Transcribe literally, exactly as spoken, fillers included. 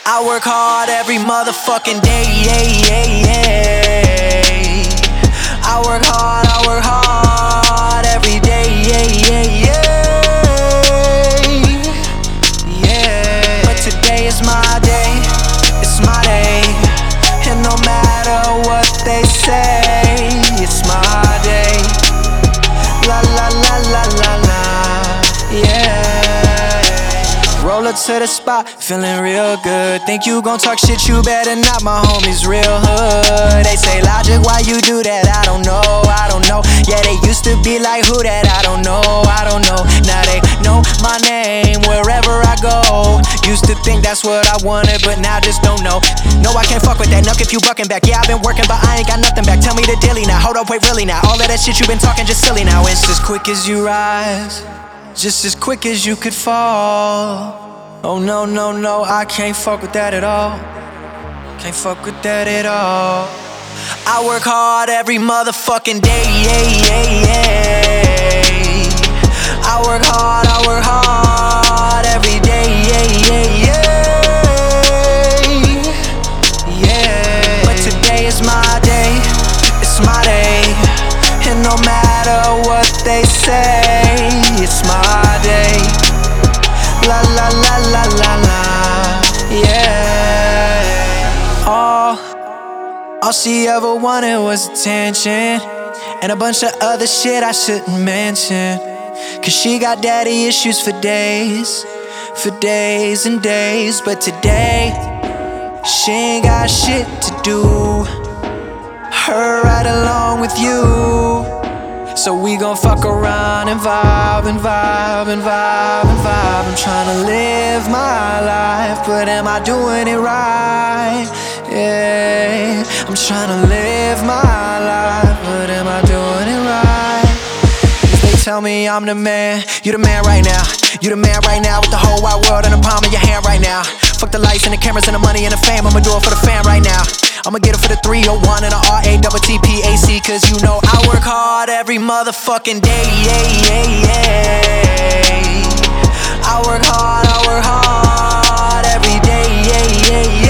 I work hard every motherfucking day, yeah, yeah, yeah. I work hard, I work hard every day, yeah, yeah, yeah. Yeah. But today is my day, it's my day. And no matter what they say, it's my day. La la la la la la, yeah. Roll up to the spot, feeling real good. Think you gon' talk shit, you better not, my homies real hood. They say, Logic, why you do that? I don't know, I don't know. Yeah, they used to be like, who that? I don't know, I don't know. Now they know my name wherever I go. Used to think that's what I wanted, but now just don't know. No, I can't fuck with that nuck if you bucking back. Yeah, I've been working, but I ain't got nothing back. Tell me the dilly now, hold up, wait, really now. All of that shit you been talking just silly now. It's as quick as you rise, just as quick as you could fall. Oh no, no, no, I can't fuck with that at all. Can't fuck with that at all. I work hard every motherfucking day, yeah, yeah, yeah. I work hard, I work hard every day, yeah, yeah, yeah. Yeah. But today is my day, it's my day. And no matter what they say, it's my day. La la la la la la, yeah. All, all she ever wanted was attention, and a bunch of other shit I shouldn't mention. Cause she got daddy issues for days, for days and days. But today, she ain't got shit to do. Her right along with you. So we gon' fuck around and vibe and vibe and vibe and vibe. I'm tryna live my life, but am I doing it right? Yeah, I'm tryna live my life, but am I doing it right? They tell me I'm the man, you the man right now. You the man right now with the whole wide world in the palm of your hand right now. Fuck the lights and the cameras and the money and the fame, I'ma do it for the fam right now. I'ma get it for the three oh one and the R A T T P A C. Cause you know I work hard every motherfucking day, yeah, yeah, yeah. I work hard, I work hard every day, yeah, yeah, yeah.